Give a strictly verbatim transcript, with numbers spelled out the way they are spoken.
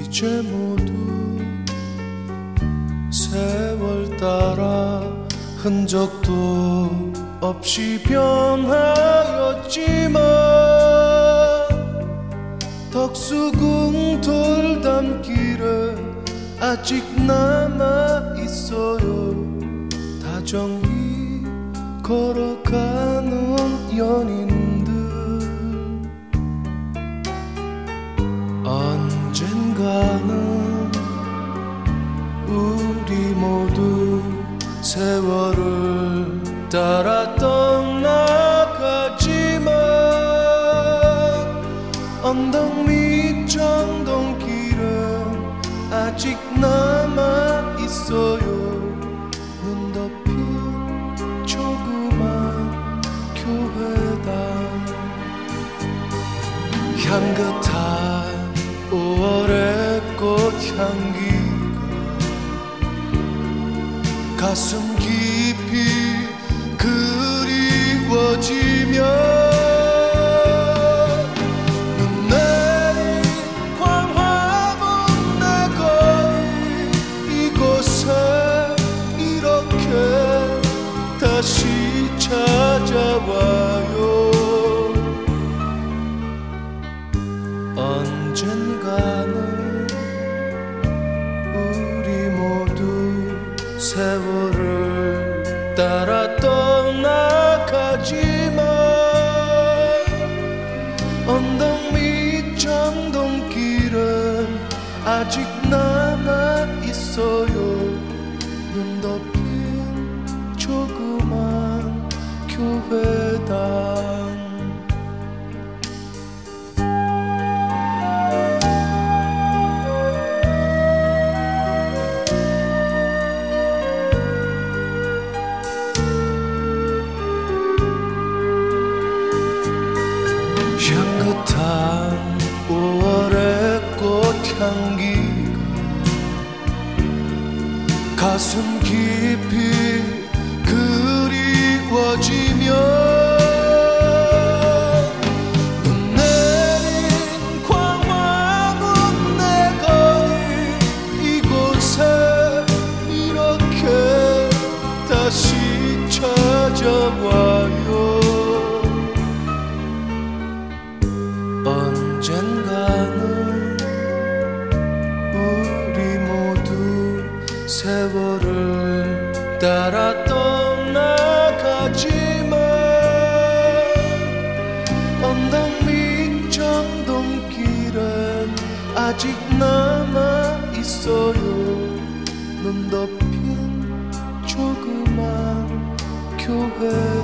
이제 모두 세월 따라 흔적도 없이 변하였지만 덕수궁 돌담길에 아직 남아있어요. 다정히 걸어가는 연인들. 언젠가는 우리 모두 세월을 따라 떠나가지만 언덕 밑 정동길은 아직 남아있어요. 눈 덮인 조그만 교회당. 향긋한 오월의 꽃향기가 가슴 깊이 그리워지며 눈 내린 광화문 내 거리 이곳에 이렇게 다시 찾아와요. 언젠가는 우리 모두 세월을 따라 떠나가지만 언덕 밑 정동길은 아직 남아있어요. 눈 덮인 조그만 교회당. 향긋한 오월의 꽃향기가 가슴 깊이 그리워지며 눈 내린 광화문 내 거리 이곳에 이렇게 다시 찾아와요. 언젠가는 우리 모두 세월을 따라 떠나가지만 언덕 밑 정동길은 아직 남아있어요. 눈 덮인 조그만 교회.